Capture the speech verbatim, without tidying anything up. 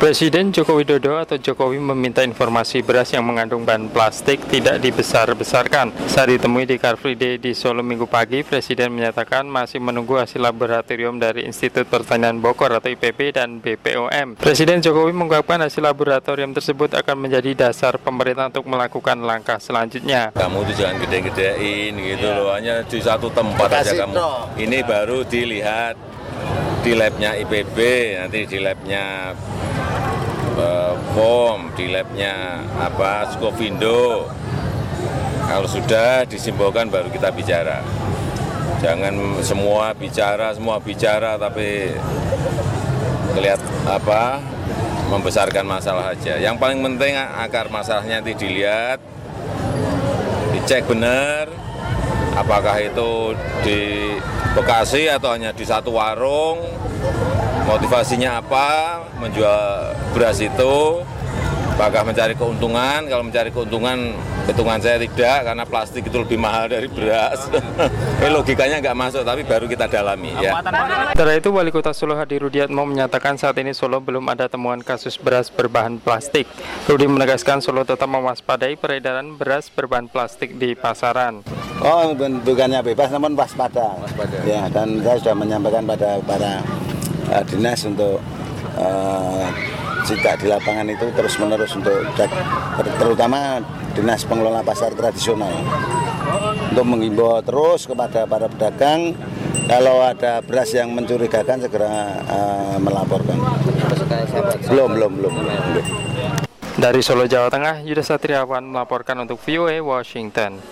Presiden Joko Widodo atau Jokowi meminta informasi beras yang mengandung bahan plastik tidak dibesar-besarkan. Saat ditemui di Car Free Day di Solo Minggu pagi, Presiden menyatakan masih menunggu hasil laboratorium dari Institut Pertanian Bogor atau I P B dan B P O M. Presiden Jokowi mengungkapkan hasil laboratorium tersebut akan menjadi dasar pemerintah untuk melakukan langkah selanjutnya. Kamu itu jangan gede-gedein gitu loh, hanya di satu tempat aja kamu. Ini baru dilihat di labnya I P B, nanti di labnya uh, P O M, di labnya apa Skovindo. Kalau sudah disimpulkan baru kita bicara. Jangan semua bicara, semua bicara tapi kelihatan apa membesarkan masalah aja. Yang paling penting akar masalahnya nanti dilihat, dicek benar, apakah itu di Bekasi atau hanya di satu warung, motivasinya apa menjual beras itu, apakah mencari keuntungan. Kalau mencari keuntungan, hitungan saya tidak, karena plastik itu lebih mahal dari beras. Ini logikanya nggak masuk, tapi baru kita dalami ya. Setelah itu, Wali Kota Solo Hadi Rudiatmo menyatakan saat ini Solo belum ada temuan kasus beras berbahan plastik. Rudi menegaskan Solo tetap mewaspadai peredaran beras berbahan plastik di pasaran. Oh, bukannya bebas, namun waspada. waspada. Ya, dan saya sudah menyampaikan pada para uh, dinas untuk uh, jika di lapangan itu terus-menerus untuk terutama dinas pengelola pasar tradisional untuk menghimbau terus kepada para pedagang kalau ada beras yang mencurigakan segera uh, melaporkan. Belum, belum, belum, belum. Dari Solo, Jawa Tengah, Yuda Satriawan melaporkan untuk V O A Washington.